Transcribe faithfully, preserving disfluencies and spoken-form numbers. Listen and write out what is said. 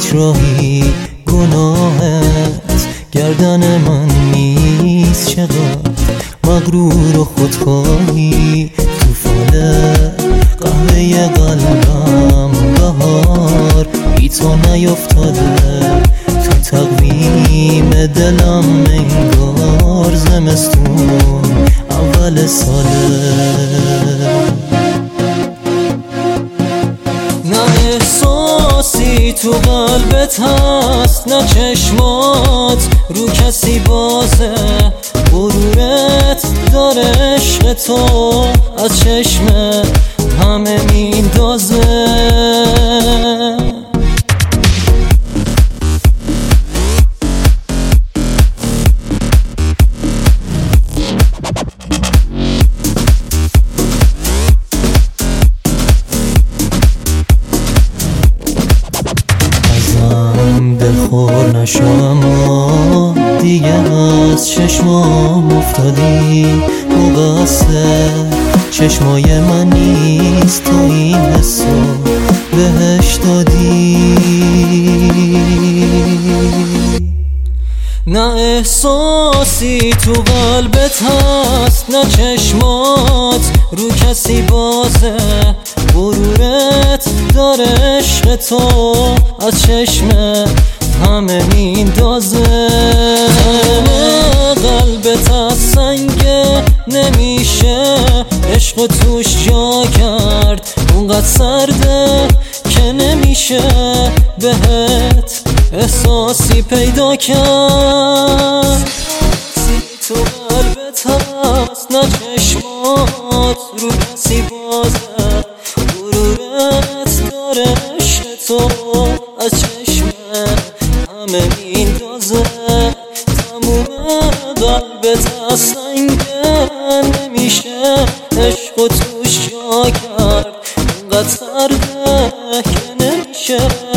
هیچ راهی گناهت گردن من نیست. چقدر مغرور و خودخواهی تو فال قهوه قلبم بهار بی تو نیفتاده تو تقویم دلم انگار زمستون اول ساله. نه احساسی تو قلبت هست نه چشمات رو کسی بازه، غرورت داره عشق تو از چشم همه میندازه. دلخور نشو اما دیگه از چشمام افتادی، مقصر چشمای من نیست تو این حسو بهش دادی. نه احساسی تو قلبت هست نه چشمات رو کسی بازه، غرورت داره عشق تو از چشم همه میندازه. قلبت از سنگه نمیشه عشق توش جا کرد، اونقدر سرده که نمیشه بهت احساسی پیدا کرد. تو قلبت هست نه چشمات رو کسی بازه، غرورت داره عشق تو از چشم همه میندازه. تموم قلبت از سنگه نمیشه عشق توش جا کرد، اونقدر سرده که نمیشه